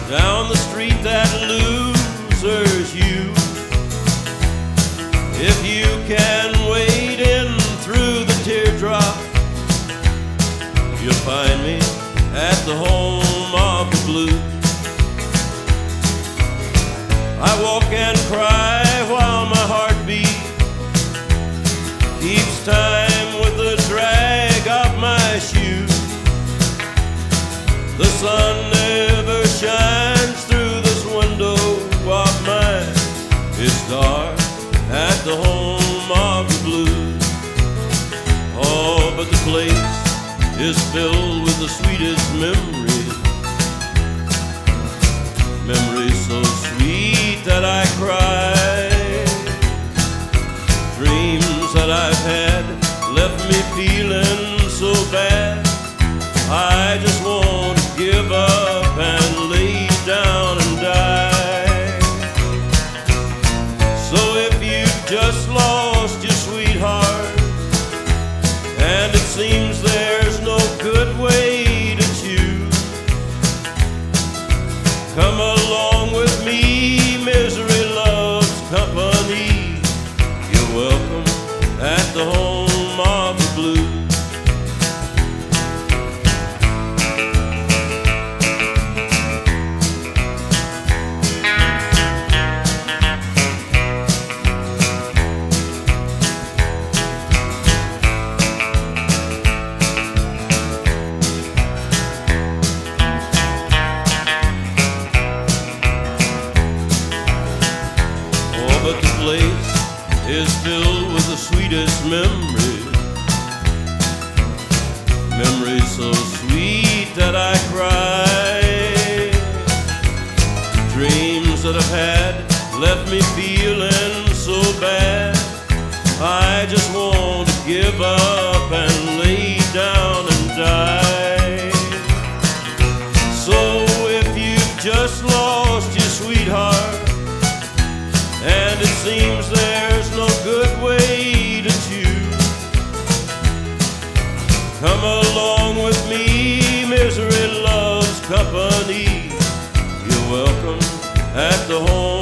down the street that losers use. If you can wade in through the teardrop, you'll find me at the home of the blues. I walk and cry while my heartbeat keeps time with the drag of my shoes. The sun never shines through this window of mine. It's dark at the home of the blues. Oh, but the place is filled with the sweetest memories. Memories so sweet that I cry. Dreams that I've had left me feeling so bad. I just want to give up and lay down and die. So if you've just lost your sweetheart and it seems there's no good way to choose, come along with me, misery loves company. You're welcome at the home of the blues. But the place is filled with the sweetest memories. Memories so sweet that I cry. Dreams that I've had left me feeling so bad. I just want to give up and lay down and die. So if you've just lost your sweetheart and it seems there's no good way to choose, come along with me, misery loves company. You're welcome at the home